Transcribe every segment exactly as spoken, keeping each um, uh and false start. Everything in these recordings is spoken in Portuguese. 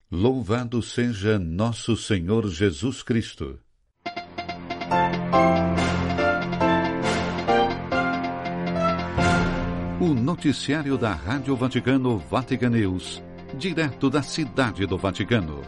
Louvado seja nosso Senhor Jesus Cristo. O noticiário da Rádio Vaticano Vatican News, direto da Cidade do Vaticano.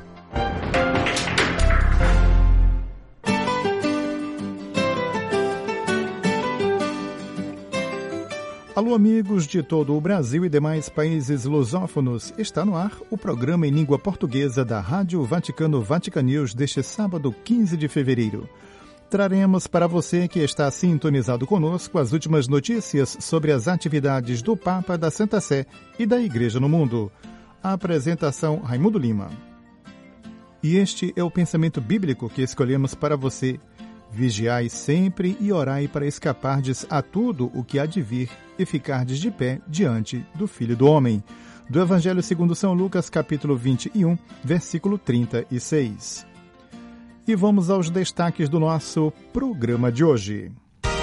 Alô, amigos de todo o Brasil e demais países lusófonos. Está no ar o programa em língua portuguesa da Rádio Vaticano Vatican News deste sábado, quinze de fevereiro. Traremos para você que está sintonizado conosco as últimas notícias sobre as atividades do Papa, da Santa Sé e da Igreja no mundo. A apresentação Raimundo Lima. E este é o pensamento bíblico que escolhemos para você. Vigiai sempre e orai para escapardes a tudo o que há de vir e ficardes de pé diante do Filho do Homem. Do Evangelho segundo São Lucas, capítulo vinte e um, versículo trinta e seis. E vamos aos destaques do nosso programa de hoje.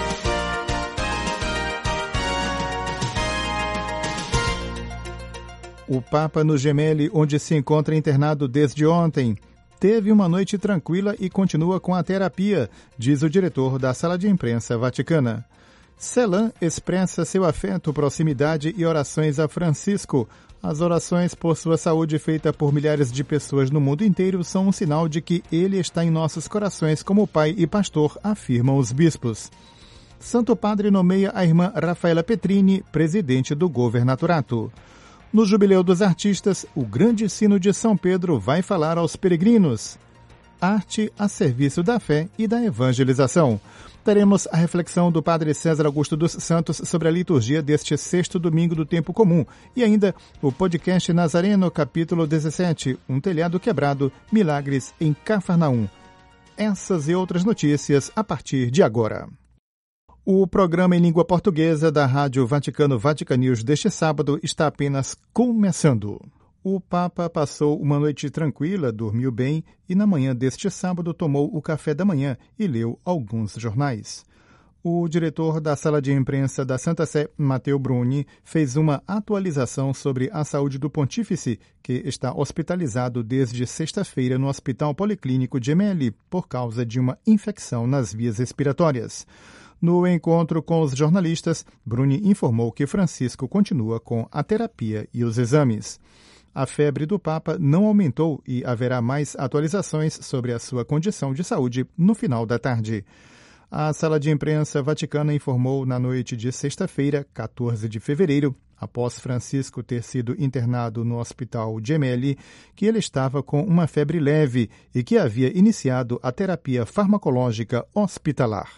O Papa no Gemelli, onde se encontra internado desde ontem, teve uma noite tranquila e continua com a terapia, diz o diretor da Sala de Imprensa Vaticana. Celan expressa seu afeto, proximidade e orações a Francisco. As orações por sua saúde feita por milhares de pessoas no mundo inteiro são um sinal de que ele está em nossos corações como pai e pastor, afirmam os bispos. Santo Padre nomeia a irmã Rafaela Petrini, presidente do Governatorato. No Jubileu dos Artistas, o Grande Sino de São Pedro vai falar aos peregrinos. Arte a serviço da fé e da evangelização. Teremos a reflexão do Padre César Augusto dos Santos sobre a liturgia deste sexto domingo do tempo comum e ainda o podcast Nazareno, capítulo dezessete, Um telhado quebrado, milagres em Cafarnaum. Essas e outras notícias a partir de agora. O programa em língua portuguesa da Rádio Vaticano Vatican News deste sábado está apenas começando. O Papa passou uma noite tranquila, dormiu bem e na manhã deste sábado tomou o café da manhã e leu alguns jornais. O diretor da Sala de Imprensa da Santa Sé, Matteo Bruni, fez uma atualização sobre a saúde do pontífice, que está hospitalizado desde sexta-feira no Hospital Policlínico Gemelli por causa de uma infecção nas vias respiratórias. No encontro com os jornalistas, Bruni informou que Francisco continua com a terapia e os exames. A febre do Papa não aumentou e haverá mais atualizações sobre a sua condição de saúde no final da tarde. A Sala de Imprensa Vaticana informou na noite de sexta-feira, quatorze de fevereiro, após Francisco ter sido internado no Hospital Gemelli, que ele estava com uma febre leve e que havia iniciado a terapia farmacológica hospitalar.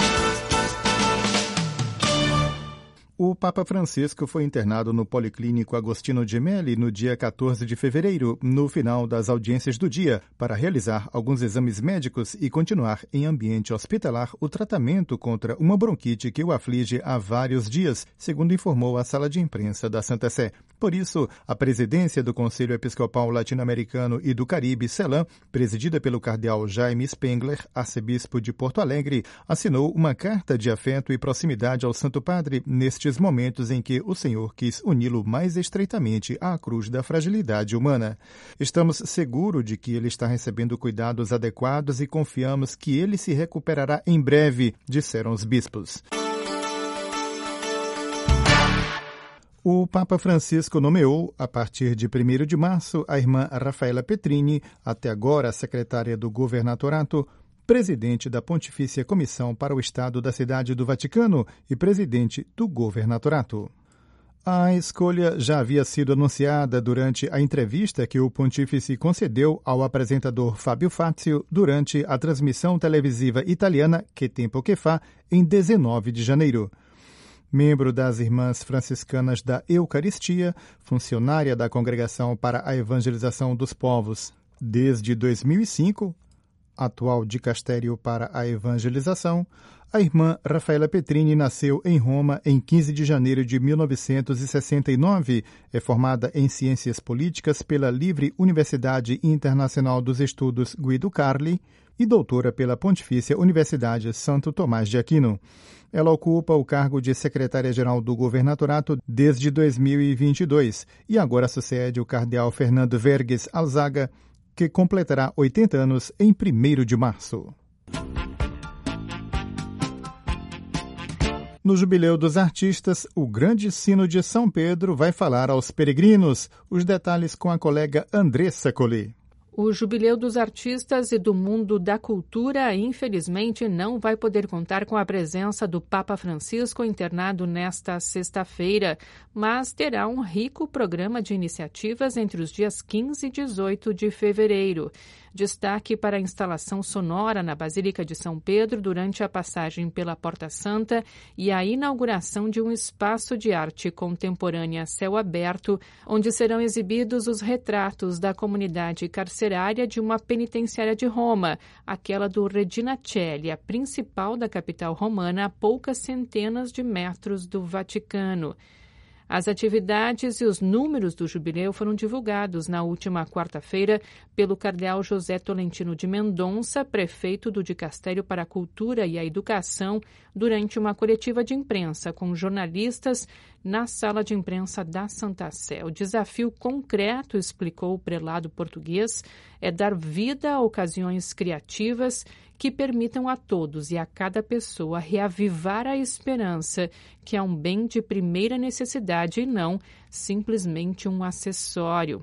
O Papa Francisco foi internado no Policlínico Agostino Gemelli no dia quatorze de fevereiro, no final das audiências do dia, para realizar alguns exames médicos e continuar em ambiente hospitalar o tratamento contra uma bronquite que o aflige há vários dias, segundo informou a Sala de Imprensa da Santa Sé. Por isso, a presidência do Conselho Episcopal Latino-Americano e do Caribe, CELAM, presidida pelo cardeal Jaime Spengler, arcebispo de Porto Alegre, assinou uma carta de afeto e proximidade ao Santo Padre neste momentos em que o Senhor quis uni-lo mais estreitamente à cruz da fragilidade humana. Estamos seguros de que ele está recebendo cuidados adequados e confiamos que ele se recuperará em breve, disseram os bispos. O Papa Francisco nomeou, a partir de primeiro de março, a irmã Rafaela Petrini, até agora secretária do Governatorato, presidente da Pontifícia Comissão para o Estado da Cidade do Vaticano e presidente do Governatorato. A escolha já havia sido anunciada durante a entrevista que o pontífice concedeu ao apresentador Fábio Fazio durante a transmissão televisiva italiana Que Tempo Che Fa, em dezenove de janeiro. Membro das Irmãs Franciscanas da Eucaristia, funcionária da Congregação para a Evangelização dos Povos desde dois mil e cinco, atual dicastério para a evangelização, A irmã Rafaela Petrini nasceu em Roma em quinze de janeiro de mil novecentos e sessenta e nove. É formada em Ciências Políticas pela Livre Universidade Internacional dos Estudos Guido Carli e doutora pela Pontifícia Universidade Santo Tomás de Aquino. Ela ocupa o cargo de secretária-geral do Governatorato desde dois mil e vinte e dois e agora sucede o cardeal Fernando Verges Alzaga, que completará oitenta anos em primeiro de março. No Jubileu dos Artistas, o Grande Sino de São Pedro vai falar aos peregrinos. Os detalhes com a colega Andressa Colli. O Jubileu dos Artistas e do Mundo da Cultura, infelizmente, não vai poder contar com a presença do Papa Francisco internado nesta sexta-feira, mas terá um rico programa de iniciativas entre os dias quinze e dezoito de fevereiro. Destaque para a instalação sonora na Basílica de São Pedro durante a passagem pela Porta Santa e a inauguração de um espaço de arte contemporânea a céu aberto, onde serão exibidos os retratos da comunidade carcerária de uma penitenciária de Roma, aquela do Regina Coeli, a principal da capital romana, a poucas centenas de metros do Vaticano. As atividades e os números do jubileu foram divulgados na última quarta-feira pelo cardeal José Tolentino de Mendonça, prefeito do Dicastério para a Cultura e a Educação, durante uma coletiva de imprensa com jornalistas na sala de imprensa da Santa Sé. O desafio concreto, explicou o prelado português, é dar vida a ocasiões criativas que permitam a todos e a cada pessoa reavivar a esperança, que é um bem de primeira necessidade e não simplesmente um acessório.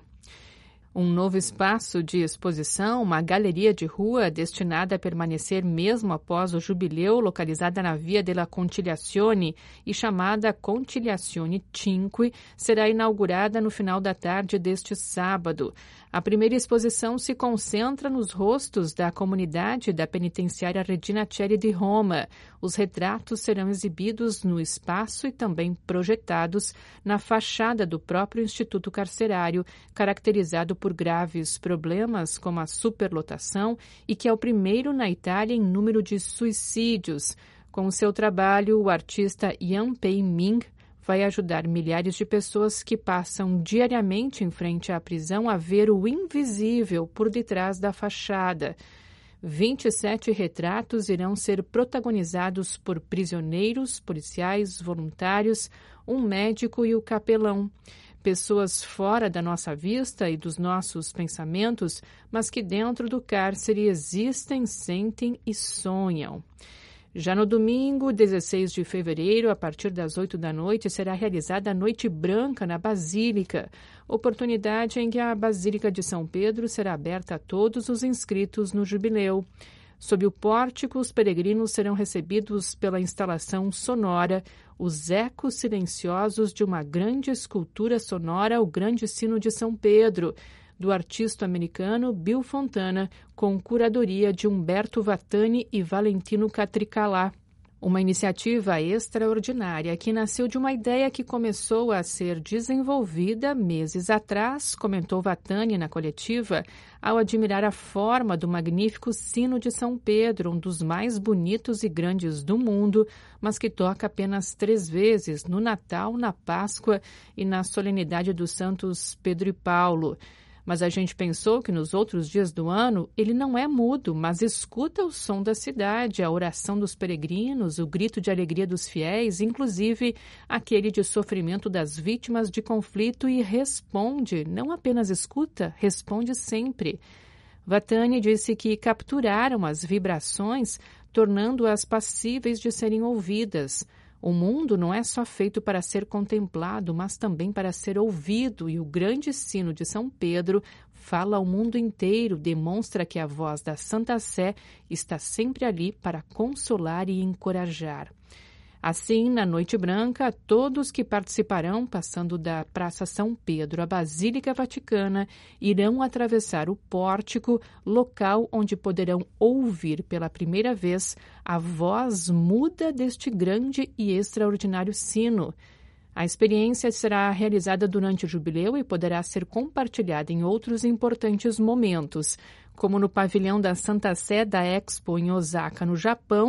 Um novo espaço de exposição, uma galeria de rua destinada a permanecer mesmo após o jubileu, localizada na Via della Conciliazione e chamada Conciliazione cinque, será inaugurada no final da tarde deste sábado. A primeira exposição se concentra nos rostos da comunidade da penitenciária Regina Coeli de Roma. Os retratos serão exibidos no espaço e também projetados na fachada do próprio Instituto Carcerário, caracterizado por graves problemas como a superlotação e que é o primeiro na Itália em número de suicídios. Com o seu trabalho, o artista Yan Pei Ming vai ajudar milhares de pessoas que passam diariamente em frente à prisão a ver o invisível por detrás da fachada. vinte e sete retratos irão ser protagonizados por prisioneiros, policiais, voluntários, um médico e o capelão. Pessoas fora da nossa vista e dos nossos pensamentos, mas que dentro do cárcere existem, sentem e sonham. Já no domingo, dezesseis de fevereiro, a partir das oito da noite, será realizada a Noite Branca na Basílica, oportunidade em que a Basílica de São Pedro será aberta a todos os inscritos no jubileu. Sob o pórtico, os peregrinos serão recebidos pela instalação sonora, os ecos silenciosos de uma grande escultura sonora, o Grande Sino de São Pedro, do artista americano Bill Fontana, com curadoria de Humberto Vatani e Valentino Catricalà. Uma iniciativa extraordinária que nasceu de uma ideia que começou a ser desenvolvida meses atrás, comentou Vatani na coletiva, ao admirar a forma do magnífico Sino de São Pedro, um dos mais bonitos e grandes do mundo, mas que toca apenas três vezes, no Natal, na Páscoa e na solenidade dos santos Pedro e Paulo. Mas a gente pensou que nos outros dias do ano ele não é mudo, mas escuta o som da cidade, a oração dos peregrinos, o grito de alegria dos fiéis, inclusive aquele de sofrimento das vítimas de conflito, e responde, não apenas escuta, responde sempre. Vatani disse que capturaram as vibrações, tornando-as passíveis de serem ouvidas. O mundo não é só feito para ser contemplado, mas também para ser ouvido, e o Grande Sino de São Pedro fala ao mundo inteiro, demonstra que a voz da Santa Sé está sempre ali para consolar e encorajar. Assim, na Noite Branca, todos que participarão, passando da Praça São Pedro à Basílica Vaticana, irão atravessar o pórtico, local onde poderão ouvir pela primeira vez a voz muda deste grande e extraordinário sino. A experiência será realizada durante o jubileu e poderá ser compartilhada em outros importantes momentos, como no pavilhão da Santa Sé da Expo em Osaka, no Japão,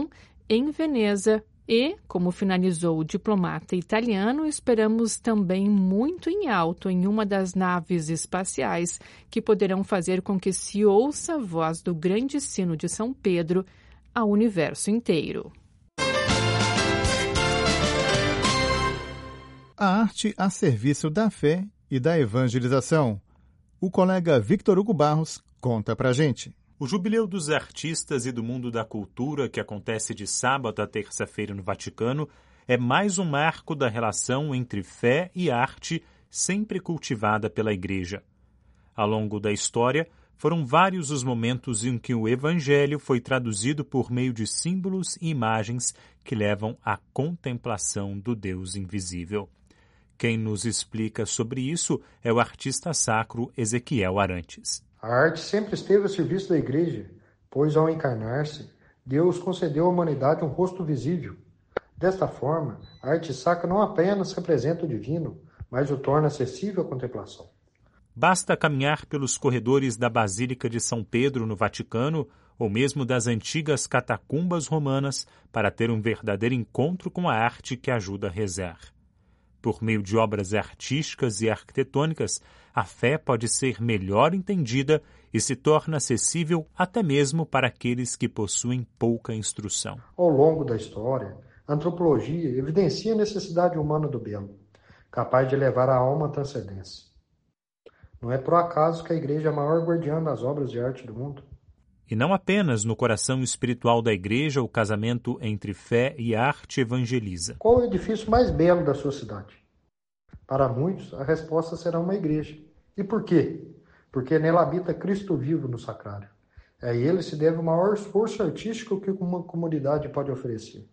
em Veneza e, como finalizou o diplomata italiano, esperamos também muito em alto em uma das naves espaciais que poderão fazer com que se ouça a voz do grande sino de São Pedro ao universo inteiro. A arte a serviço da fé e da evangelização. O colega Victor Hugo Barros conta pra gente. O Jubileu dos Artistas e do Mundo da Cultura, que acontece de sábado a terça-feira no Vaticano, é mais um marco da relação entre fé e arte, sempre cultivada pela Igreja. Ao longo da história, foram vários os momentos em que o Evangelho foi traduzido por meio de símbolos e imagens que levam à contemplação do Deus invisível. Quem nos explica sobre isso é o artista sacro Ezequiel Arantes. A arte sempre esteve a serviço da Igreja, pois ao encarnar-se, Deus concedeu à humanidade um rosto visível. Desta forma, a arte sacra não apenas representa o divino, mas o torna acessível à contemplação. Basta caminhar pelos corredores da Basílica de São Pedro, no Vaticano, ou mesmo das antigas catacumbas romanas, para ter um verdadeiro encontro com a arte que ajuda a rezar. Por meio de obras artísticas e arquitetônicas, a fé pode ser melhor entendida e se torna acessível até mesmo para aqueles que possuem pouca instrução. Ao longo da história, a antropologia evidencia a necessidade humana do belo, capaz de levar a alma à transcendência. Não é por acaso que a Igreja é a maior guardiã das obras de arte do mundo. E não apenas no coração espiritual da Igreja o casamento entre fé e arte evangeliza. Qual o edifício mais belo da sua cidade? Para muitos, a resposta será uma igreja. E por quê? Porque nela habita Cristo vivo no sacrário. A ele se deve o maior esforço artístico que uma comunidade pode oferecer.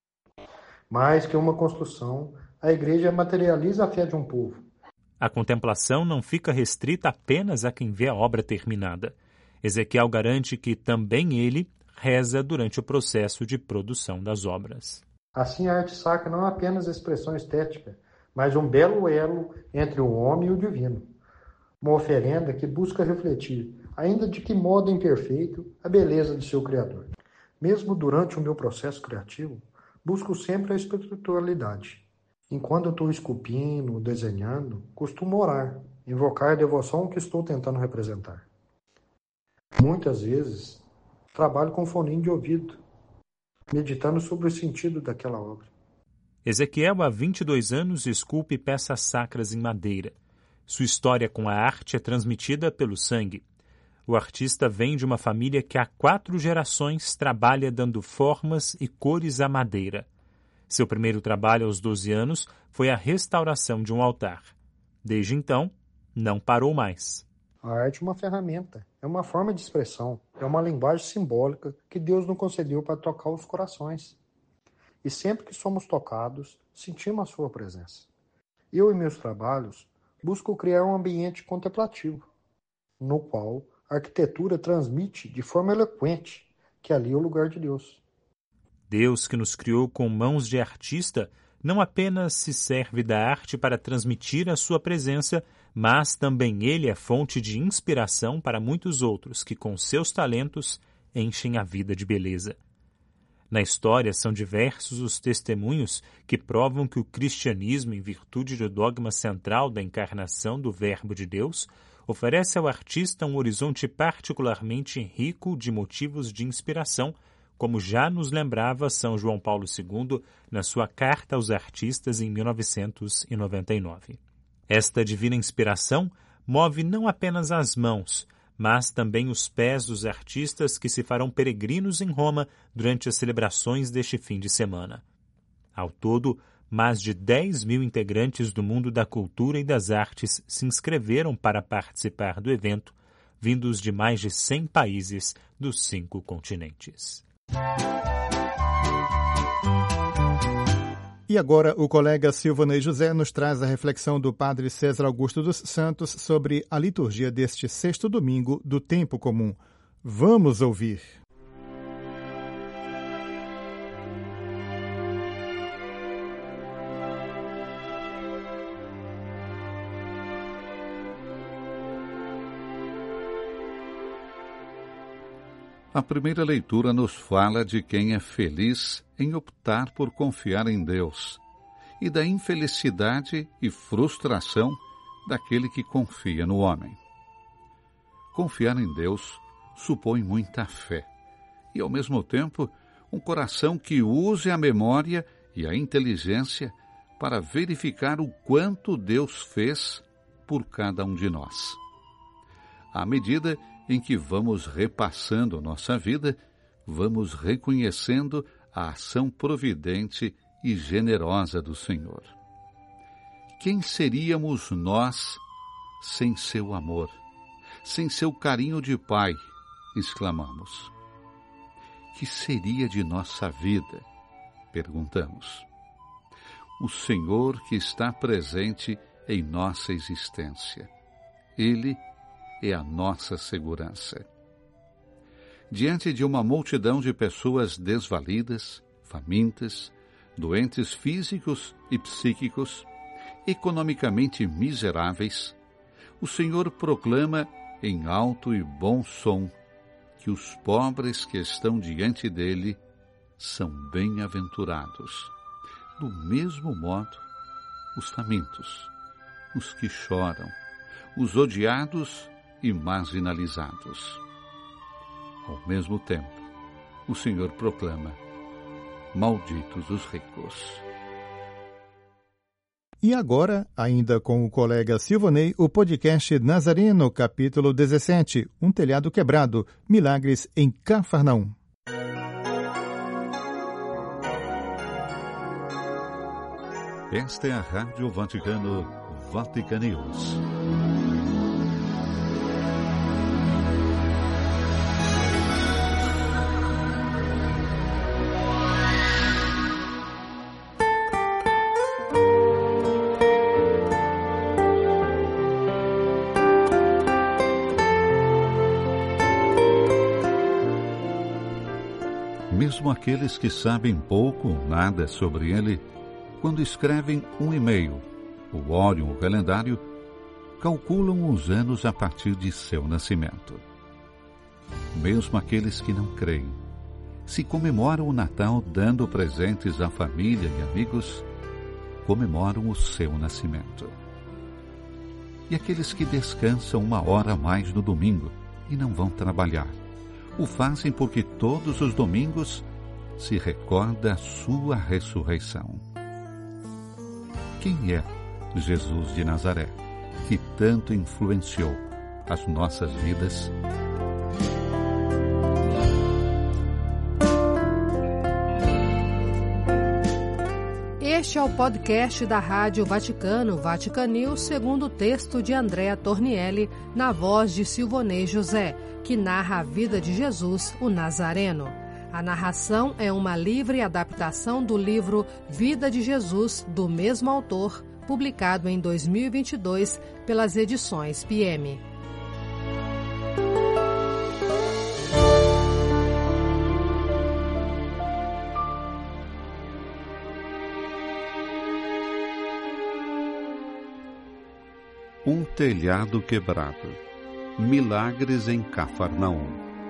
Mais que uma construção, a igreja materializa a fé de um povo. A contemplação não fica restrita apenas a quem vê a obra terminada. Ezequiel garante que também ele reza durante o processo de produção das obras. Assim, a arte sacra não é apenas expressão estética, mas um belo elo entre o homem e o divino. Uma oferenda que busca refletir, ainda de que modo imperfeito, a beleza de seu Criador. Mesmo durante o meu processo criativo, busco sempre a espiritualidade. Enquanto eu estou esculpindo, desenhando, costumo orar, invocar a devoção que estou tentando representar. Muitas vezes, trabalho com foninho de ouvido, meditando sobre o sentido daquela obra. Ezequiel, há vinte e dois anos, esculpe peças sacras em madeira. Sua história com a arte é transmitida pelo sangue. O artista vem de uma família que há quatro gerações trabalha dando formas e cores à madeira. Seu primeiro trabalho aos doze anos foi a restauração de um altar. Desde então, não parou mais. A arte é uma ferramenta, é uma forma de expressão, é uma linguagem simbólica que Deus nos concedeu para tocar os corações. E sempre que somos tocados, sentimos a sua presença. Eu, em meus trabalhos, busco criar um ambiente contemplativo, no qual a arquitetura transmite de forma eloquente que ali é o lugar de Deus. Deus, que nos criou com mãos de artista, não apenas se serve da arte para transmitir a sua presença, mas também ele é fonte de inspiração para muitos outros que, com seus talentos, enchem a vida de beleza. Na história, são diversos os testemunhos que provam que o cristianismo, em virtude do dogma central da encarnação do Verbo de Deus, oferece ao artista um horizonte particularmente rico de motivos de inspiração, como já nos lembrava São João Paulo segundo na sua Carta aos Artistas em mil novecentos e noventa e nove. Esta divina inspiração move não apenas as mãos, mas também os pés dos artistas que se farão peregrinos em Roma durante as celebrações deste fim de semana. Ao todo, mais de dez mil integrantes do mundo da cultura e das artes se inscreveram para participar do evento, vindos de mais de cem países dos cinco continentes. E agora o colega Silvanei José nos traz a reflexão do padre César Augusto dos Santos sobre a liturgia deste sexto domingo do tempo comum. Vamos ouvir. A primeira leitura nos fala de quem é feliz em optar por confiar em Deus e da infelicidade e frustração daquele que confia no homem. Confiar em Deus supõe muita fé e, ao mesmo tempo, um coração que use a memória e a inteligência para verificar o quanto Deus fez por cada um de nós. À medida em que vamos repassando nossa vida, vamos reconhecendo a ação providente e generosa do Senhor. Quem seríamos nós sem seu amor, sem seu carinho de pai? Exclamamos. Que seria de nossa vida? Perguntamos. O Senhor que está presente em nossa existência. Ele é a nossa segurança. Diante de uma multidão de pessoas desvalidas, famintas, doentes físicos e psíquicos, economicamente miseráveis, o Senhor proclama em alto e bom som que os pobres que estão diante dele são bem-aventurados. Do mesmo modo, os famintos, os que choram, os odiados e marginalizados. Ao mesmo tempo, o Senhor proclama: malditos os ricos. E agora, ainda com o colega Silvonei, o podcast Nazareno, capítulo dezessete, Um telhado quebrado, milagres em Cafarnaum. Esta é a Rádio Vaticano, Vatican News. Mesmo aqueles que sabem pouco ou nada sobre ele, quando escrevem um e-mail ou olham o calendário, calculam os anos a partir de seu nascimento. Mesmo aqueles que não creem, se comemoram o Natal dando presentes à família e amigos, comemoram o seu nascimento. E aqueles que descansam uma hora a mais no domingo e não vão trabalhar, o fazem porque todos os domingos se recorda a sua ressurreição. Quem é Jesus de Nazaré, que tanto influenciou as nossas vidas? Este é o podcast da Rádio Vaticano, Vatican News, segundo o texto de Andrea Tornielli, na voz de Silvonei José, que narra a vida de Jesus, o Nazareno. A narração é uma livre adaptação do livro Vida de Jesus, do mesmo autor, publicado em dois mil e vinte e dois pelas edições P M. Um telhado quebrado. Milagres em Cafarnaum.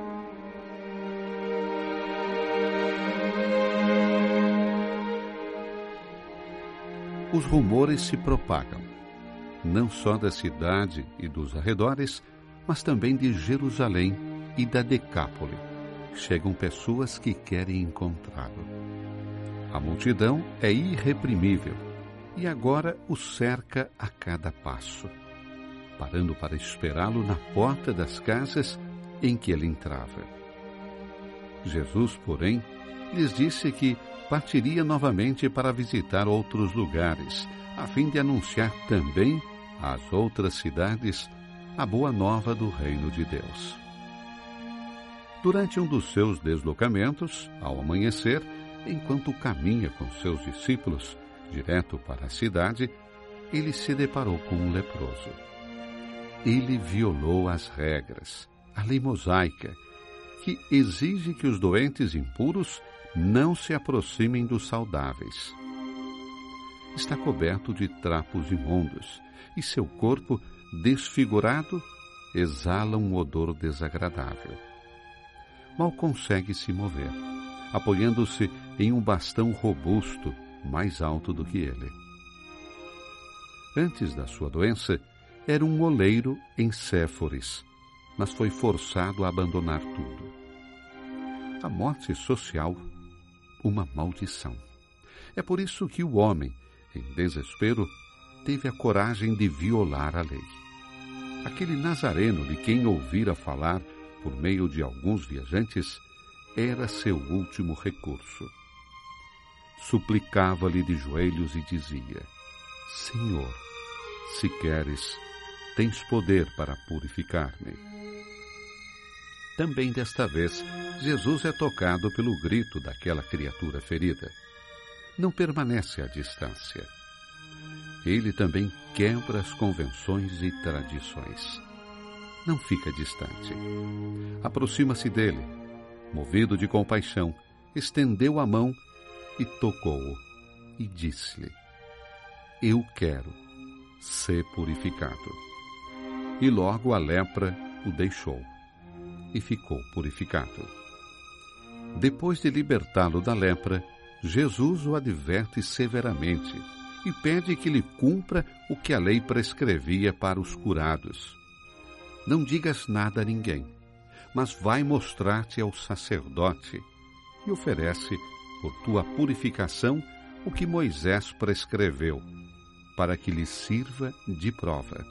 Os rumores se propagam, não só da cidade e dos arredores, mas também de Jerusalém e da Decápole. Chegam pessoas que querem encontrá-lo. A multidão é irreprimível e agora o cerca a cada passo, parando para esperá-lo na porta das casas em que ele entrava. Jesus, porém, lhes disse que partiria novamente para visitar outros lugares, a fim de anunciar também às outras cidades a boa nova do reino de Deus. Durante um dos seus deslocamentos, ao amanhecer, enquanto caminha com seus discípulos direto para a cidade, ele se deparou com um leproso. Ele violou as regras, a lei mosaica, que exige que os doentes impuros não se aproximem dos saudáveis. Está coberto de trapos imundos e seu corpo, desfigurado, exala um odor desagradável. mal consegue se mover, apoiando-se em um bastão robusto, mais alto do que ele. Antes da sua doença, era um oleiro em Séforis, mas foi forçado a abandonar tudo. A morte social, uma maldição. É por isso que o homem, em desespero, teve a coragem de violar a lei. Aquele nazareno de quem ouvira falar por meio de alguns viajantes era seu último recurso. Suplicava-lhe de joelhos e dizia: Senhor, se queres, tens poder para purificar-me. Também desta vez, Jesus é tocado pelo grito daquela criatura ferida. Não permanece à distância. Ele também quebra as convenções e tradições. Não fica distante. Aproxima-se dele, movido de compaixão, estendeu a mão e tocou-o, e disse-lhe: Eu quero ser purificado. E logo a lepra o deixou, e ficou purificado. Depois de libertá-lo da lepra, Jesus o adverte severamente e pede que lhe cumpra o que a lei prescrevia para os curados. Não digas nada a ninguém, mas vai mostrar-te ao sacerdote e oferece, por tua purificação, o que Moisés prescreveu, para que lhe sirva de prova.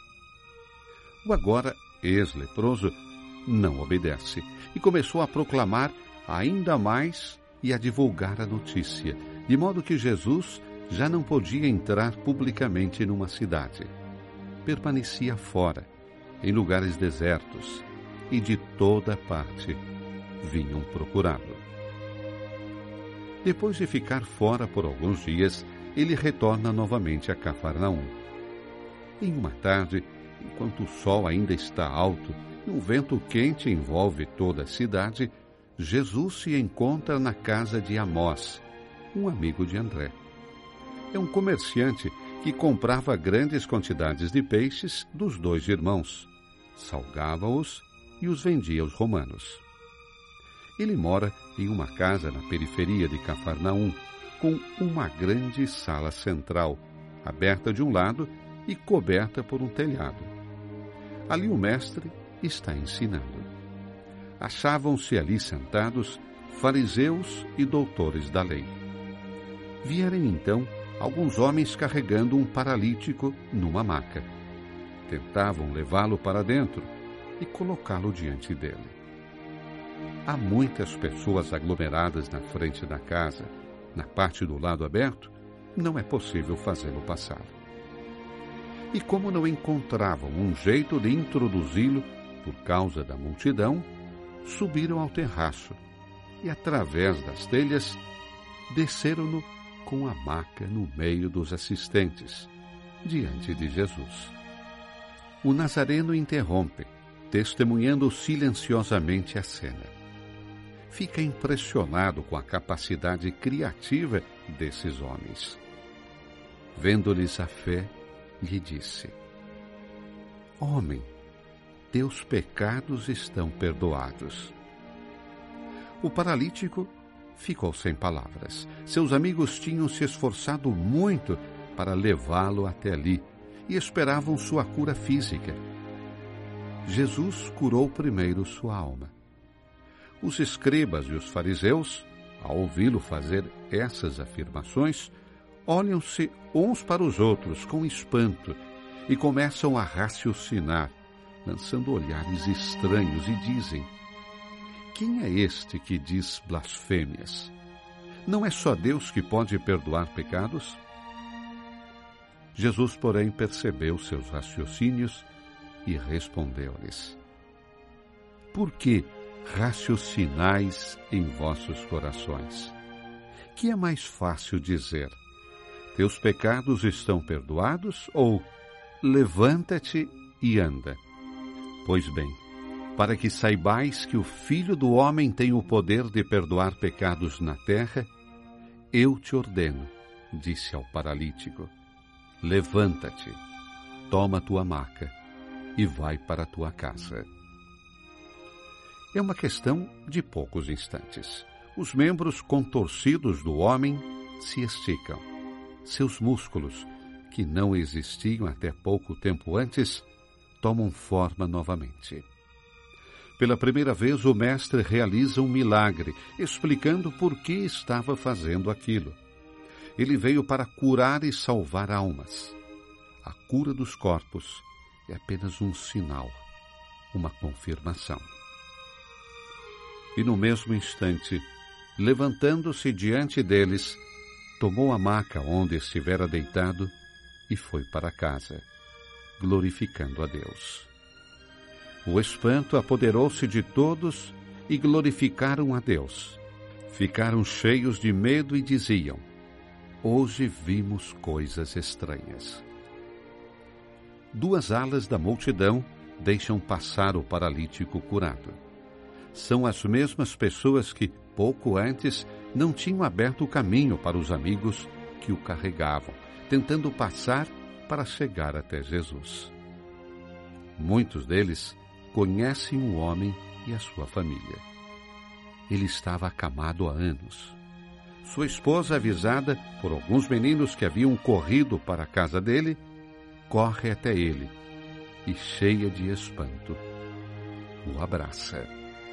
O agora ex-leproso não obedece e começou a proclamar ainda mais e a divulgar a notícia, de modo que Jesus já não podia entrar publicamente numa cidade. Permanecia fora, em lugares desertos, e de toda parte vinham procurá-lo. Depois de ficar fora por alguns dias, ele retorna novamente a Cafarnaum. Em uma tarde, enquanto o sol ainda está alto e um vento quente envolve toda a cidade, Jesus se encontra na casa de Amós, um amigo de André. É um comerciante que comprava grandes quantidades de peixes dos dois irmãos, salgava-os e os vendia aos romanos. Ele mora em uma casa na periferia de Cafarnaum, com uma grande sala central, aberta de um lado e coberta por um telhado. Ali o mestre está ensinando. Achavam-se ali sentados fariseus e doutores da lei. Vieram então alguns homens carregando um paralítico numa maca. Tentavam levá-lo para dentro e colocá-lo diante dele. Há muitas pessoas aglomeradas na frente da casa. Na parte do lado aberto, não é possível fazê-lo passar. E como não encontravam um jeito de introduzi-lo por causa da multidão, subiram ao terraço e, através das telhas, desceram-no com a maca no meio dos assistentes, diante de Jesus. O nazareno interrompe, testemunhando silenciosamente a cena. Fica impressionado com a capacidade criativa desses homens. Vendo-lhes a fé, lhe disse: Homem, teus pecados estão perdoados. O paralítico ficou sem palavras. Seus amigos tinham se esforçado muito para levá-lo até ali e esperavam sua cura física. Jesus curou primeiro sua alma. Os escribas e os fariseus, ao ouvi-lo fazer essas afirmações, olham-se uns para os outros com espanto e começam a raciocinar, lançando olhares estranhos, e dizem: Quem é este que diz blasfêmias? Não é só Deus que pode perdoar pecados? Jesus, porém, percebeu seus raciocínios e respondeu-lhes: Por que raciocinais em vossos corações? Que é mais fácil dizer: Teus pecados estão perdoados, ou levanta-te e anda? Pois bem, para que saibais que o Filho do Homem tem o poder de perdoar pecados na terra, eu te ordeno, disse ao paralítico, levanta-te, toma tua maca e vai para a tua casa. É uma questão de poucos instantes. Os membros contorcidos do homem se esticam. Seus músculos, que não existiam até pouco tempo antes, tomam forma novamente. Pela primeira vez, o mestre realiza um milagre, explicando por que estava fazendo aquilo. Ele veio para curar e salvar almas. A cura dos corpos é apenas um sinal, uma confirmação. E no mesmo instante, levantando-se diante deles, tomou a maca onde estivera deitado e foi para casa, glorificando a Deus. O espanto apoderou-se de todos e glorificaram a Deus. Ficaram cheios de medo e diziam: hoje vimos coisas estranhas. Duas alas da multidão deixam passar o paralítico curado. São as mesmas pessoas que, pouco antes, não tinham aberto o caminho para os amigos que o carregavam, tentando passar para chegar até Jesus. Muitos deles conhecem o homem e a sua família. Ele estava acamado há anos. Sua esposa, avisada por alguns meninos que haviam corrido para a casa dele, corre até ele e, cheia de espanto, o abraça.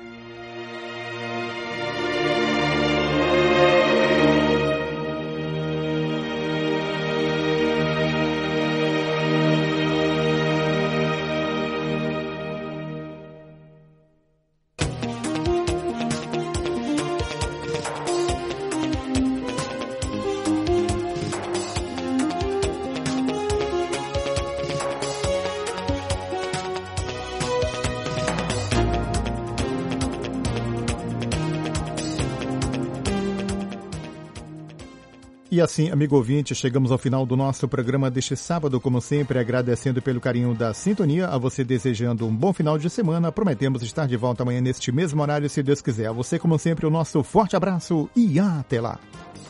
E assim, amigo ouvinte, chegamos ao final do nosso programa deste sábado, como sempre, agradecendo pelo carinho da sintonia, a você desejando um bom final de semana. Prometemos estar de volta amanhã neste mesmo horário, se Deus quiser. A você, como sempre, o nosso forte abraço e até lá!